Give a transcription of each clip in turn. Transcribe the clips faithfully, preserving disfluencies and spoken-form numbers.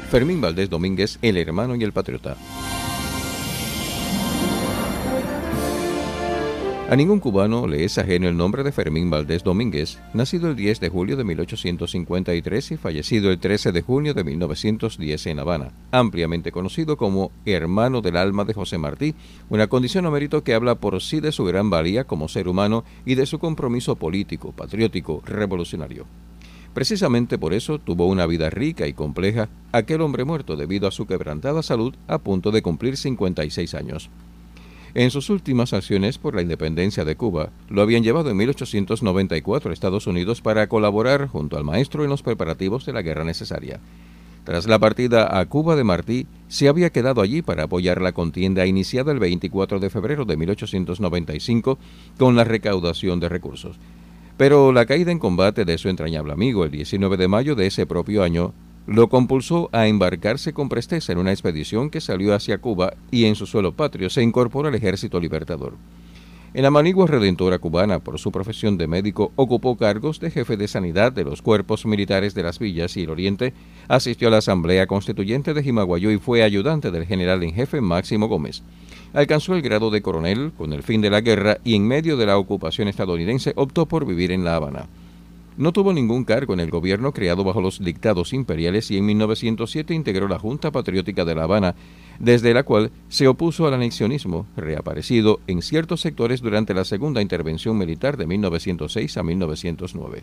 Fermín Valdés Domínguez, el hermano y el patriota. A ningún cubano le es ajeno el nombre de Fermín Valdés Domínguez, nacido el diez de julio de mil ochocientos cincuenta y tres y fallecido el trece de junio de mil novecientos diez en La Habana, ampliamente conocido como hermano del alma de José Martí, una condición o mérito que habla por sí de su gran valía como ser humano y de su compromiso político, patriótico, revolucionario. Precisamente por eso tuvo una vida rica y compleja aquel hombre muerto debido a su quebrantada salud a punto de cumplir cincuenta y seis años. En sus últimas acciones por la independencia de Cuba, lo habían llevado en mil ochocientos noventa y cuatro a Estados Unidos para colaborar junto al maestro en los preparativos de la guerra necesaria. Tras la partida a Cuba de Martí, se había quedado allí para apoyar la contienda iniciada el veinticuatro de febrero de mil ochocientos noventa y cinco con la recaudación de recursos. Pero la caída en combate de su entrañable amigo el diecinueve de mayo de ese propio año lo compulsó a embarcarse con presteza en una expedición que salió hacia Cuba y en su suelo patrio se incorporó al Ejército Libertador. En la manigua redentora cubana, por su profesión de médico, ocupó cargos de jefe de sanidad de los cuerpos militares de las villas y el oriente, asistió a la Asamblea Constituyente de Jimaguayú y fue ayudante del general en jefe Máximo Gómez. Alcanzó el grado de coronel con el fin de la guerra y en medio de la ocupación estadounidense optó por vivir en La Habana. No tuvo ningún cargo en el gobierno creado bajo los dictados imperiales y en mil novecientos siete integró la Junta Patriótica de La Habana, desde la cual se opuso al anexionismo, reaparecido en ciertos sectores durante la segunda intervención militar de mil novecientos seis a mil novecientos nueve.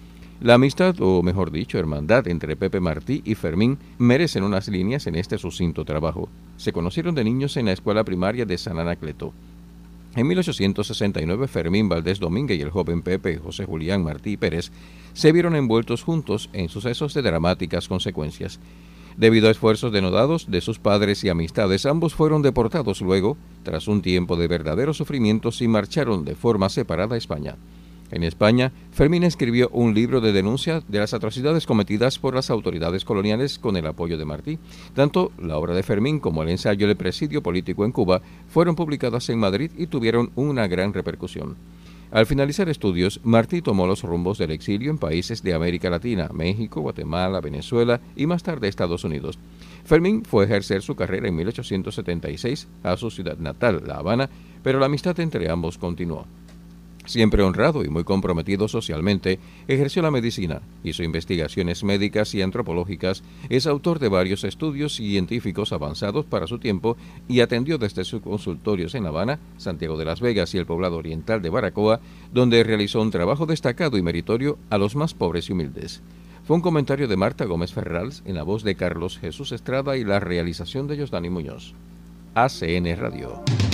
La amistad, o mejor dicho, hermandad entre Pepe Martí y Fermín merecen unas líneas en este sucinto trabajo. Se conocieron de niños en la escuela primaria de San Anacleto. En mil ochocientos sesenta y nueve, Fermín Valdés Domínguez y el joven Pepe José Julián Martí Pérez se vieron envueltos juntos en sucesos de dramáticas consecuencias. Debido a esfuerzos denodados de sus padres y amistades, ambos fueron deportados luego, tras un tiempo de verdaderos sufrimientos, y marcharon de forma separada a España. En España, Fermín escribió un libro de denuncia de las atrocidades cometidas por las autoridades coloniales con el apoyo de Martí. Tanto la obra de Fermín como el ensayo El presidio político en Cuba fueron publicadas en Madrid y tuvieron una gran repercusión. Al finalizar estudios, Martí tomó los rumbos del exilio en países de América Latina, México, Guatemala, Venezuela y más tarde Estados Unidos. Fermín fue a ejercer su carrera en mil ochocientos setenta y seis a su ciudad natal, La Habana, pero la amistad entre ambos continuó. Siempre honrado y muy comprometido socialmente, ejerció la medicina, hizo investigaciones médicas y antropológicas, es autor de varios estudios científicos avanzados para su tiempo y atendió desde sus consultorios en La Habana, Santiago de las Vegas y el poblado oriental de Baracoa, donde realizó un trabajo destacado y meritorio a los más pobres y humildes. Fue un comentario de Marta Gómez Ferrals en la voz de Carlos Jesús Estrada y la realización de Yosdani Muñoz. A C N Radio.